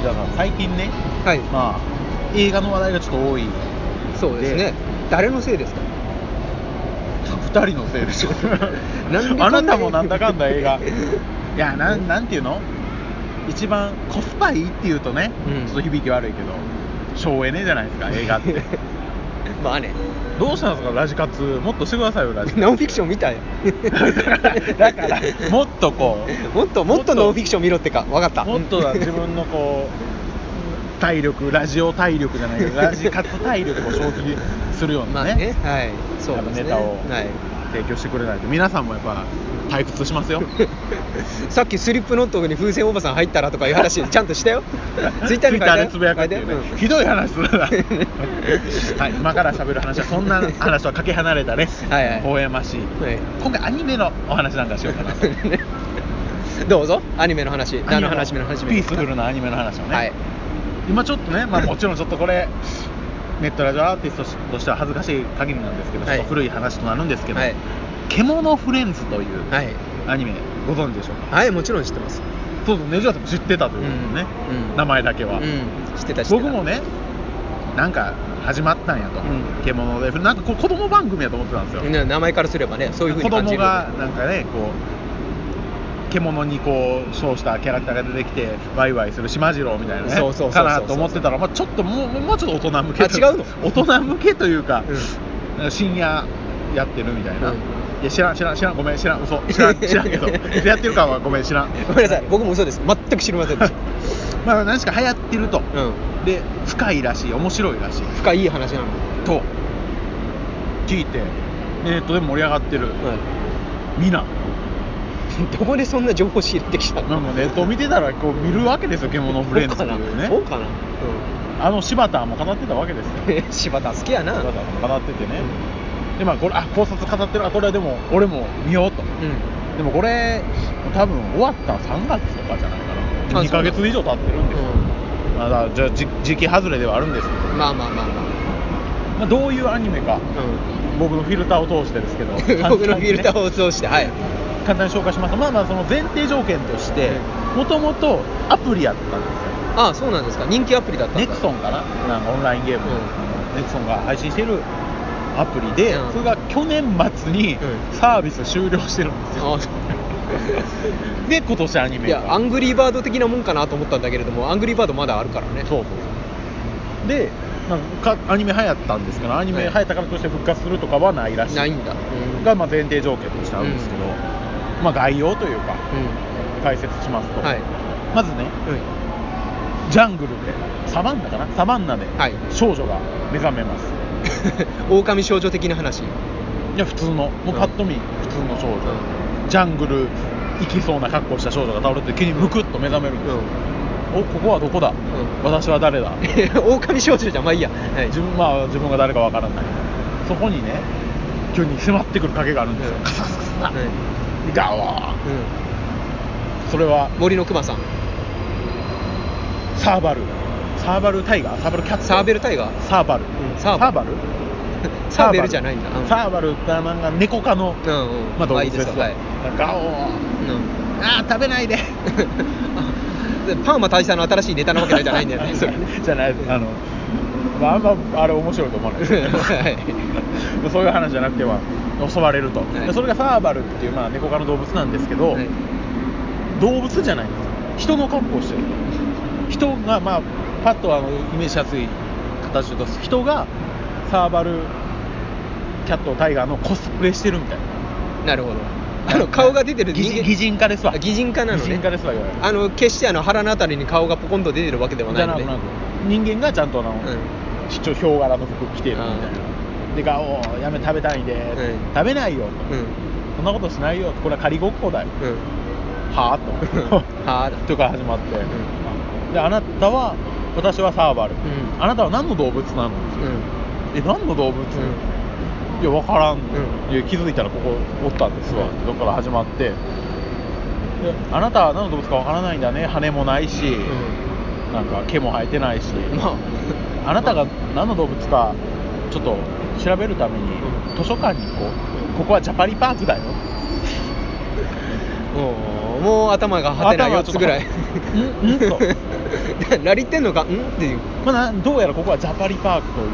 だから最近ね、 はい、 まあ映画の話題がちょっと多い。 そうですね。誰のせいですか。 2人のせいでしょなんであなたもなんだかんだ映画いや、なんていうの、一番コスパいいっていうとね、ちょっと響き悪いけど省エネじゃないですか映画ってまあね。 どうしたんですかラジカツ、もっとしてくださいよラジカツノンフィクション見たよだからもっとこうもっとノンフィクション見ろってか。分かった。 もっと自分のこう体力、ラジオ体力じゃないけどラジカツ体力を消費するようなね、 まあね、はい、そうですね、 ネタをはい、 提供してくれないと皆さんもやっぱ退屈しますよさっきスリップノットに風船おばさん入ったらとかいう話ちゃんとしたよツイッターに書いたよ。 でつぶやくっていうね、ひどい話するなはい、今から喋る話はそんな話とはかけ離れたねはいはい、 微笑ましい、はい、今回アニメのお話なんかしようかなとどうぞ。アニメの話、何の話、ピースフルなアニメの話をね、 はい、 今ちょっとね、まあ、もちろんちょっとこれネットラジオアーティストとしては恥ずかしい限りなんですけど、はい、ちょっと古い話となるんですけど、はい、獣フレンズというアニメご存知でしょうか。 はい、もちろん知ってます。 そうそう、ネジワさんも知ってたというね、名前だけは、 知ってた。 僕もね、なんか始まったんやと、獣で、なんかこう子供番組やと思ってたんですよ。 名前からすればね、そういう風に感じる。 子供がなんかね、こう獣にこう称したキャラクターが出てきてワイワイする島次郎みたいなね、かなと思ってたら、まあ、ちょっともうちょっと大人向け、 違うの大人向けというか、深夜やってるみたいな、いや知らん、ごめん、嘘知らんけどやってるかはごめん、知らん、 ごめんなさい、僕も嘘です、全く知りませんでしたまあ何しか流行ってると、で深いらしい、面白いらしい、 深い話なのと聞いてネットで盛り上がってる、みんなどこでそんな情報仕入れてきたの。 ネットを見てたらこう見るわけですよ、獣フレンズっていうね。 そうかな、 柴田も語ってたわけですよ柴田好きやな。 柴田も語っててね、でまあこれ考察語ってる、これはでも俺も見ようと、でもこれ多分終わった3月とかじゃないかな、2ヶ月以上経ってるんですよ、まだじゃあ時期外れではあるんですけど、 まあどういうアニメか、僕のフィルターを通してですけど僕のフィルターを通して、はい、 簡単に紹介しますと、まあその前提条件としてもともとアプリやったんですよ。 ああ、そうなんですか。人気アプリだったんだ。 ネクソンかな、なんかオンラインゲーム、ネクソンが配信しているアプリで、それが去年末にサービス終了してるんですよ、で今年アニメ化。いや、 アングリーバード的なもんかなと思ったんだけれども、アングリーバードまだあるからね。 そうで、アニメ流行ったんですから、アニメ流行ったからとして復活するとかはないらしい、 ないんだ、 がまあ前提条件としてあるんですけど、まあ概要というか、解説しますと、まずね、ジャングルでサバンナで少女が目覚めます、 狼少女的な話。 いや普通の、もうパッと見普通の少女、ジャングル行きそうな格好した少女が倒れて急にムクッと目覚めるんですよ、お、ここはどこだ、私は誰だ狼少女じゃん、まあいいや、 自分が誰かわからない、そこにね急に迫ってくる影があるんですよ、カサカサカサ、ガオー、それは森のクマさん、 サーバルタイガー、サーバルキャット、 サーベルタイガー、 サーバルサーベルじゃないんだ、 サーバルってなんか猫科の動物ですよ、ガオー、食べないでパーマ大佐の新しいネタなわけじゃないんだよねそれじゃない、あんまあれ面白いと思わないそういう話じゃなくては襲われると、それがサーバルっていう、猫科の動物なんですけど、動物じゃないんですよ、人の格好をしてる、人がパッとイメージしやすい形で言うと、人がサーバルキャットタイガーのコスプレしてるみたいな。 なるほど。顔が出てる人間、 擬人化ですわ。 擬人化なのね。 擬人化ですわ。 決して腹のあたりに顔がポコンと出てるわけではないので、 人間がちゃんとヒョウ柄の服着てるみたいな。でガオー、やめ食べたいで、食べないよと、そんなことしないよと、これは仮ごっこだよ、はぁとはぁとから始まって、で私はサーバル、あなたは何の動物なの、何の動物、いや分からん、いや気づいたらここおったんですわ、どこから始まって、であなたは何の動物か分からないんだね、羽もないし、なんか毛も生えてないし、あなたが何の動物かちょっと調べるために図書館に行こう、ここはジャパリパークだよもう頭がはてな4つぐらいとラリってんのかんっていう、 まあ、どうやらここはジャパリパークという、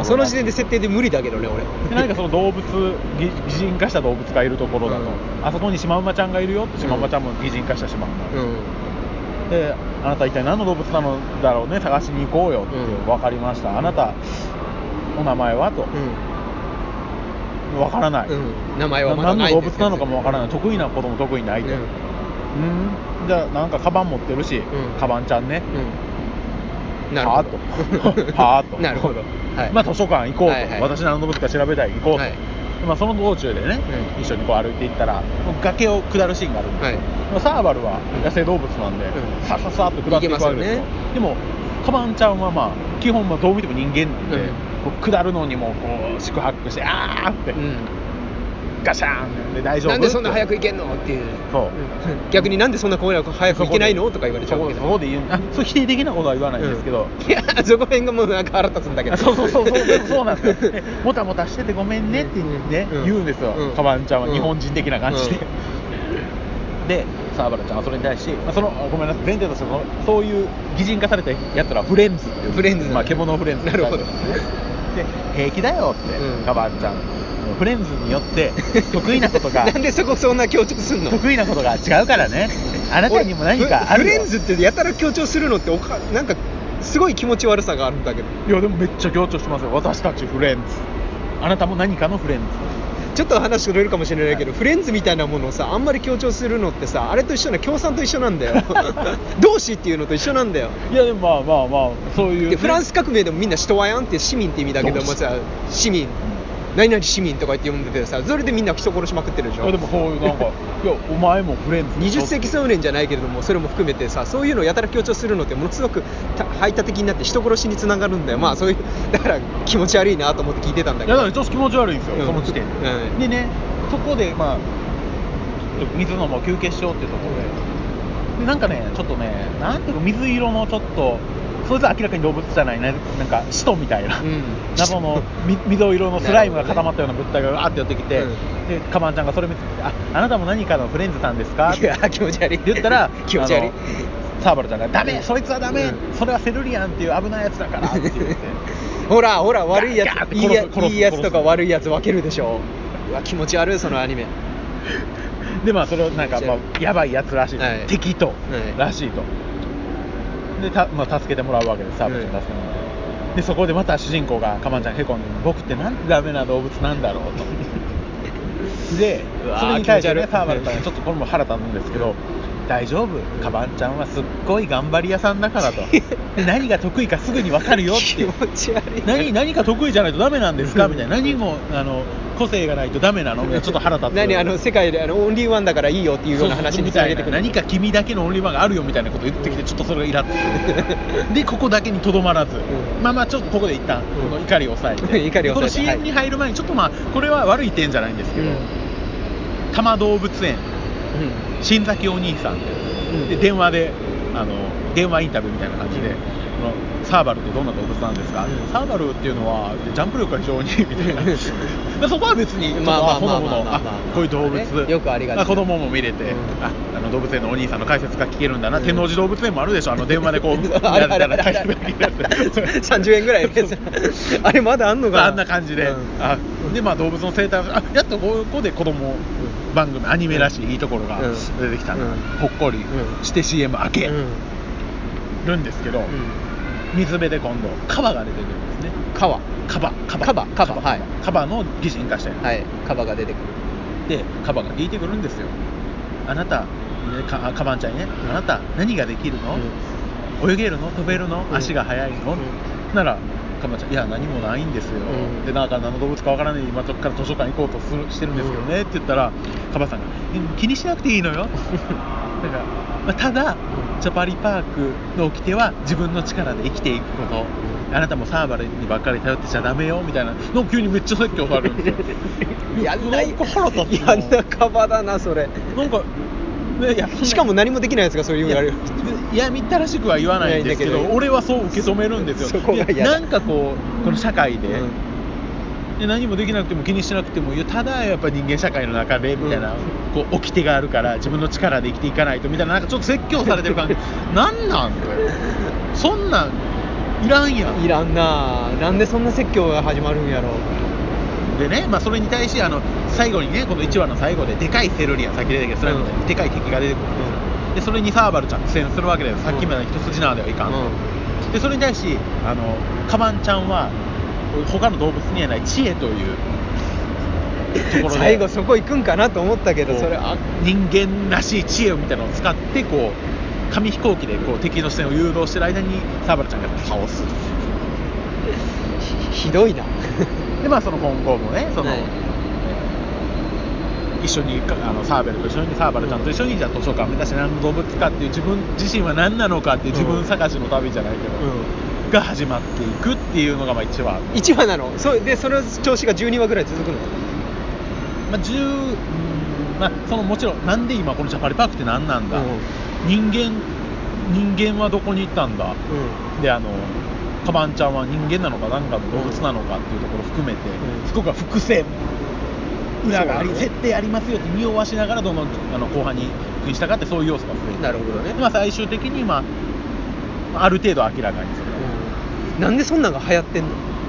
その時点で設定で無理だけどね俺で何かその動物擬人化した動物がいるところだと、あそこにシマウマちゃんがいるよって、シマウマちゃんも擬人化したシマウマ、であなた一体何の動物なのだろうね、探しに行こうよって、分かりました、あなたお名前はと、分からない、 名前はまだ何のない動物なのかも分からない、得意なことも得意ないと、じゃあなんかカバン持ってるし、カバンちゃんね、 なるほどはーとなるほど、 まあ図書館行こうと、私何の動物か調べたい行こうと、まあ、その道中でね、一緒にこう歩いていったら崖を下るシーンがあるんですよ、サーバルは野生動物なんで、さささっと下っていくわけですよ、でもカバンちゃんはまあ基本どう見ても人間なんで、こう下るのにもこう四苦八苦してあーって、ガシャーンで大丈夫なんでそんな早く行けんのっていう、 そう逆になんでそんな早く行けないのとか言われちゃうわけそこで言う、そう否定的なことは言わないんですけど、 いやそこら辺がもうなんか腹立つんだけど、 そうなんですよ、もたもたしててごめんねってね、言うんですよ、カバンちゃんは日本人的な感じで、でサーバルちゃんはそれに対し、そのごめんなさい、前提としてそういう擬人化されたやつらはフレンズっていう、獣フレンズ、 なるほど、 で平気だよって、カバンちゃんフレンズによって得意なことがなんでそこそんな強調すんの、 得意なことが違うからね、あなたにも何かあるよ。 フレンズってやたら強調するのってなんかすごい気持ち悪さがあるんだけど、 いやでもめっちゃ強調してますよ、私たちフレンズ、あなたも何かのフレンズ。 ちょっと話ずれるかもしれないけど、フレンズみたいなものをさあんまり強調するのってさ、あれと一緒な、共産と一緒なんだよ同志っていうのと一緒なんだよ。 いやでもまあそういう、 でフランス革命でもみんなシトワヤンって市民って意味だけどもさ、市民何々市民とか言って呼んでてさ、それでみんな人殺しまくってるでしょ。 でもそういうなんかいやお前もフレンズ 20世紀少年じゃないけれども、それも含めてさ、そういうのをやたら強調するのってものすごく排他的になって人殺しにつながるんだよ、まあそういう、だから気持ち悪いなと思って聞いてたんだけど、 いやだからちょっと気持ち悪いんですよ、その時点で、でね、そこでまあ水飲もう休憩しようっていうところで、なんかねちょっとね、なんていうか水色のちょっとそいつは明らかに動物じゃないね、なんか使徒みたいな、謎の緑色のスライムが固まったような物体がわーって寄ってきて、でカバンちゃんがそれ見つけて、あなたも何かのフレンズさんですかって気持ち悪い言ったら気持ち悪いサーバルちゃんがダメ、そいつはダメ、それはセルリアンっていう危ないやつだからって言ってほら悪いやつ、いいやつとか悪いやつ分けるでしょ。うわ気持ち悪いそのアニメでまあそれをなんかやばいやつらしい、敵とらしいと、でまあ、助けてもらうわけです、サーバルちゃん助けてもらう、でそこでまた主人公がカバンちゃんへこんで、僕ってなんてダメな動物なんだろうとでそれに対してね、サーバルちゃんがちょっとこれも腹立つんですけど、大丈夫、カバンちゃんはすっごい頑張り屋さんだからとで何が得意かすぐに分かるよって気持ち悪い何か得意じゃないとダメなんですかみたいな、何も個性がないとダメなのみたいな、ちょっと腹立つ世界でオンリーワンだからいいよっていうような話につなげてくる、 何か君だけのオンリーワンがあるよみたいなことを言ってきて、ちょっとそれがイラッとでここだけにとどまらず、まあちょっとここで一旦この怒りを抑えてこの CM に入る前にちょっとこれは悪い点じゃないんですけど、多摩動物園新崎お兄さんで電話で電話インタビューみたいな感じで、サーバルってどんな動物なんですか、サーバルっていうのはジャンプ力が非常にみたいなそこは別にほのぼのこういう動物よくありがち、 子供も見れて、動物園のお兄さんの解説が聞けるんだな、天王寺動物園もあるでしょ、電話でこうやったら解説が聞ける 30円ぐらいのやつあれまだあんのかな、 あんな感じで、でまあ動物の生態やっとここで子供番組アニメらしいいいところが出てきたの、ほっこりして CM 明けるんですけど、水辺で今度カバが出てくるんですね。カバはい、カバの擬人化したやつ、 はい、カバが出てくる。 でカバが聞いてくるんですよ。あなたカバンちゃんね、あなた何ができるの、泳げるの、飛べるの、足が速いの、ならカバンちゃん、いや何もないんですよ、でなんか何の動物かわからない今そこから図書館行こうとしてるんですけどね、って言ったらカバさんが気にしなくていいのよだから、ただジャパリパークの掟は自分の力で生きていくこと、あなたもサーバルにばっかり頼ってちゃダメよみたいなの急にめっちゃ説教されるんですよなんか腹立つやんなカバだなそれ、 なんかね、 しかも何もできないやつがそう言われる、 いやみったらしくは言わないんですけど、俺はそう受け止めるんですよ。 そこが嫌だ。 なんかこの社会で、で何もできなくても気にしなくてもいいよ、ただやっぱり人間社会の中でみたいな、 こう掟があるから自分の力で生きていかないとみたいな、なんかちょっと説教されてる感じなんなんて、そんなんいらんやん。 いらんな。なんでそんな説教が始まるんやろ。 でね、それに対して最後にね、この1話の最後ででかいセルリアン、さっき出てきたそれのでかい敵が出てくるんですよ、でそれにサーバルちゃん苦戦するわけだよ、さっきまで一筋縄ではいかんと、でそれに対しカバンちゃんは他の動物にはない知恵というところで最後そこ行くんかなと思ったけど、それ人間らしい知恵みたいなのを使ってこう紙飛行機でこう敵の視線を誘導してる間にサーバルちゃんが倒す。 ひどいな。 でその今後もね、一緒にサーベルと一緒にサーバルちゃんと一緒にじゃあ図書館目指して何の動物かっていう自分自身は何なのかっていう自分探しの旅じゃないけど、が始まっていくっていうのが1話。 1話なの。でその調子が12話ぐらい続くの。 もちろんなんで今このジャパリパークって何なんだ、人間はどこに行ったんだ、でカバンちゃんは人間なのか何かの動物なのかっていうところを含めて、そこが伏線裏があり、設定ありますよって匂わしながらどんどん後半に復帰したかって、そういう要素が増えて、 なるほどね。 最終的にある程度明らかにする、 なんでそんなんが流行ってんの。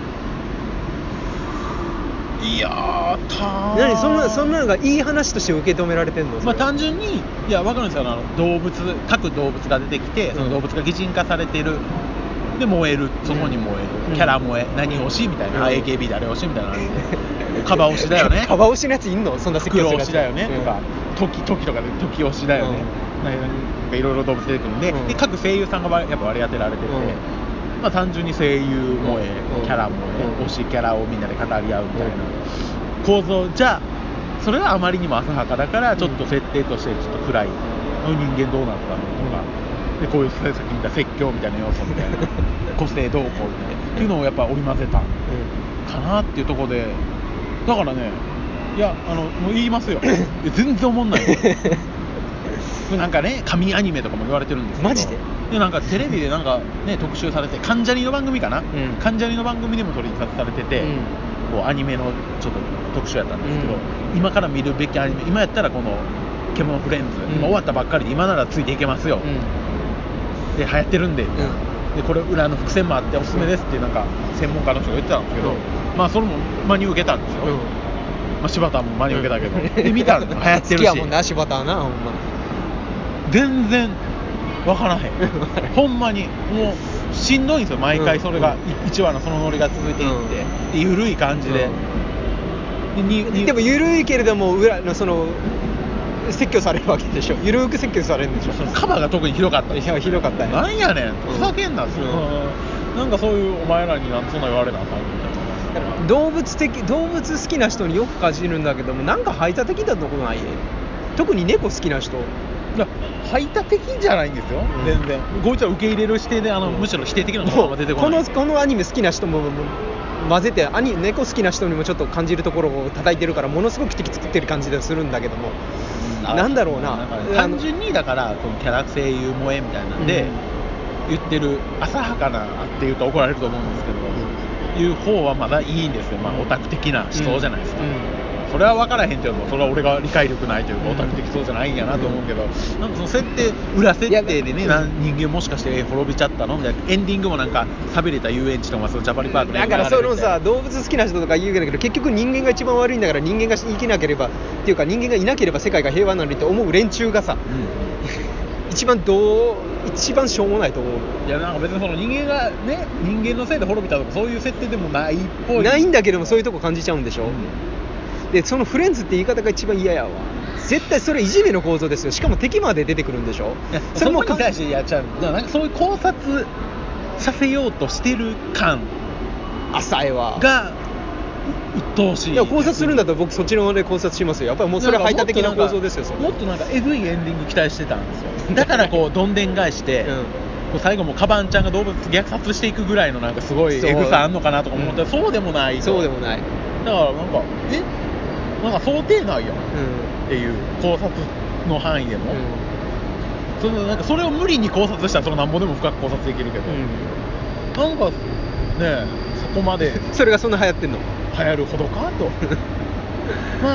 いやー何そんなのがいい話として受け止められてんの。 単純に分かるんですよ。各動物が出てきて、その動物が擬人化されてる、で燃える、そこに燃える、キャラ燃え、何推しみたいな、AKB 誰推しみたいな感じでカバ推しだよねカバ推しのやついんの。そんな説教するやつ。 袋推しだよね、とか時とかで時推しだよね、いろいろ動物出てくるんで、で各声優さんがやっぱ割り当てられてて、単純に声優萌え、キャラ萌え、推しキャラをみんなで語り合うみたいな構造じゃ、それはあまりにも浅はかだから、ちょっと設定としてちょっと暗い、人間どうなったのとか、でこういうさっき言った説教みたいな要素みたいな個性どうこうっていうのをやっぱ織り交ぜたかなっていうところで、だからね、もう言いますよ全然思んないなんかね、神アニメとかも言われてるんですけど、 マジでなんかテレビでなんか、ね、特集されて、関ジャニの番組かな、関ジャニの番組でも取り沙汰されてて、こうアニメのちょっと特集やったんですけど、今から見るべきアニメ、今やったらこの獣フレンズ、今終わったばっかりで今ならついていけますよ、で流行ってるんで、でこれ裏の伏線もあっておすすめですってなんか専門家の人が言ってたんですけど、それも真に受けたんですよ、柴田も真に受けたけど、で見たら流行ってるし、 好きやもんな柴田はな、ほんま全然分からへんほんまにもうしんどいんですよ、毎回それが、1話のそのノリが続いていって、で緩い感じで、 でも緩いけれども裏のその説教されるわけでしょ。ゆるく説教されるんでしょ。 カバが特にひどかった。 いやひどかったね。 なんやねん、ふざけんな、なんかそういうお前らになんそんな言われなあかんみたいな。 動物好きな人によくかじるんだけども、なんか排他的だとこない。特に猫好きな人。 排他的じゃないんですよ、全然。こいつは受け入れる視点でむしろ否定的な言葉が出てこない。 このアニメ好きな人も混ぜて猫好きな人にもちょっと感じるところを叩いてるから、ものすごく敵作ってる感じでするんだけども、なんだろうな、 単純にだからこのキャラ声優萌えみたいなんで言ってる浅はかなっていうと怒られると思うんですけど、いう方はまだいいんですよ。オタク的な思想じゃないですか、それは分からへんけども、それは俺が理解力ないというかオタク的そうじゃないんやなと思うけど、なんかその設定裏設定でね、人間もしかして滅びちゃったのみたいな、エンディングもなんか寂れた遊園地とかそのジャパリパークでだからそのさ、動物好きな人とか言うけど、結局人間が一番悪いんだから、人間が生きなければっていうか、人間がいなければ世界が平和なのにと思う連中がさ、一番しょうもないと思う。 いやなんか別にその人間がね、人間のせいで滅びたとかそういう設定でもないっぽい。 ないんだけども、そういうとこ感じちゃうんでしょ、でそのフレンズって言い方が一番嫌やわ。絶対それいじめの構造ですよ。しかも敵まで出てくるんでしょ。 それもに対してやっちゃう。なんかそういう考察させようとしてる感浅いわが鬱陶しい。 いや考察するんだったら僕そっちの方で考察しますよ。やっぱりもうそれは排他的な構造ですよ。 もっとなんかエグいエンディング期待してたんですよ。だからこうどんでん返して、こう最後もカバンちゃんが動物虐殺していくぐらいのなんかすごいエグさあんのかなとか思ったら、そうでもない。 そうでもない。 だからなんかなんか想定内やんっていう考察の範囲でも、なんかそれを無理に考察したらそのなんぼでも深く考察できるけど、なんかねそこまでそれがそんな流行ってんの？ 流行るほどかと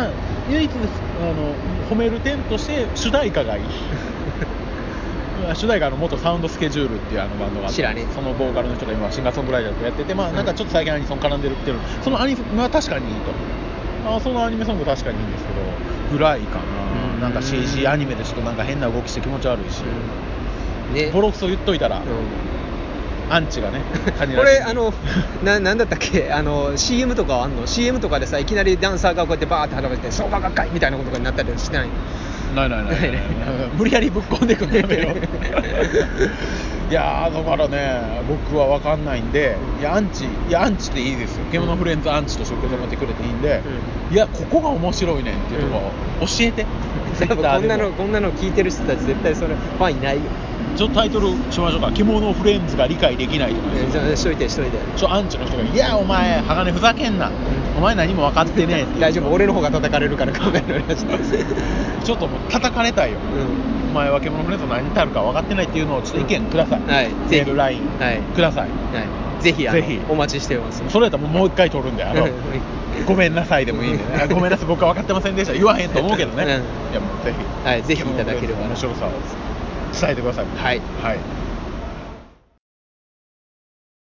唯一です褒める点として主題歌がいい主題歌元サウンドスケジュールっていうバンドがあって、そのボーカルの人が今シンガーソングライターとやってて、なんかちょっと最近アニソン絡んでるっていうの、そのアニメは確かにいいと、そのアニメソング確かにいいんですけどぐらいかな。なんか CG アニメでちょっとなんか変な動きして気持ち悪いし、ボロクソ言っといたら、アンチがねこれなんだったっけCM とかあんの CM とかでさいきなりダンサーがこうやってバーって始めて相場が深いみたいなことになったりしてない？ ない無理やりぶっ込んでくんだやめよいやだからね僕は分かんないんで、アンチでいいですよ。獣フレンズアンチとして受け止めてくれていいんで、いやここが面白いねんっていうところを教えて、 こんなの聞いてる人たち絶対それファンいないよ。 ちょっとタイトルしましょうか。獣フレンズが理解できないとかね。 しといてアンチの人がいやお前鋼ふざけんな、お前何も分かってねえって大丈夫、俺の方が叩かれるから考えられましたちょっともう叩かれたいよ、お前は獣フレンズの何たるか分かってないっていうのをちょっと意見ください、メール LINE ください、 ぜひお待ちしてます。 それやったらもう一回撮るんでごめんなさいでもいいんでねごめんなさい僕は分かってませんでした言わへんと思うけどね、いやもうぜひぜひいただければ面白さを伝えてください。 はい